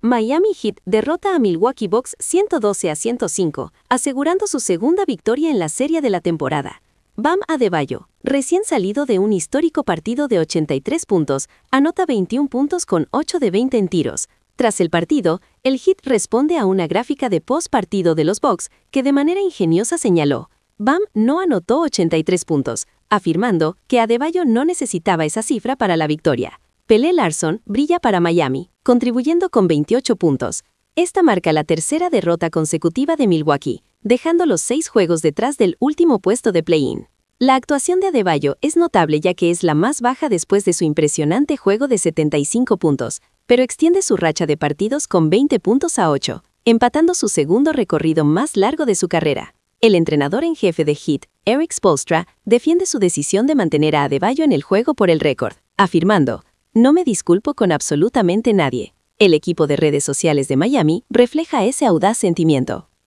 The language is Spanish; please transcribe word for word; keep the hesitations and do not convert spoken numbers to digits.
Miami Heat derrota a Milwaukee Bucks ciento doce a ciento cinco, asegurando su segunda victoria en la serie de la temporada. Bam Adebayo, recién salido de un histórico partido de ochenta y tres puntos, anota veintiún puntos con ocho de veinte en tiros. Tras el partido, el Heat responde a una gráfica de post-partido de los Bucks que de manera ingeniosa señaló: Bam no anotó ochenta y tres puntos, afirmando que Adebayo no necesitaba esa cifra para la victoria. Pelle Larsson brilla para Miami, contribuyendo con veintiocho puntos. Esta marca la tercera derrota consecutiva de Milwaukee, dejando los seis juegos detrás del último puesto de play-in. La actuación de Adebayo es notable ya que es la más baja después de su impresionante juego de setenta y cinco puntos, pero extiende su racha de partidos con veinte puntos a ocho, empatando su segundo recorrido más largo de su carrera. El entrenador en jefe de Heat, Erik Spoelstra, defiende su decisión de mantener a Adebayo en el juego por el récord, afirmando: "No me disculpo con absolutamente nadie". El equipo de redes sociales de Miami refleja ese audaz sentimiento.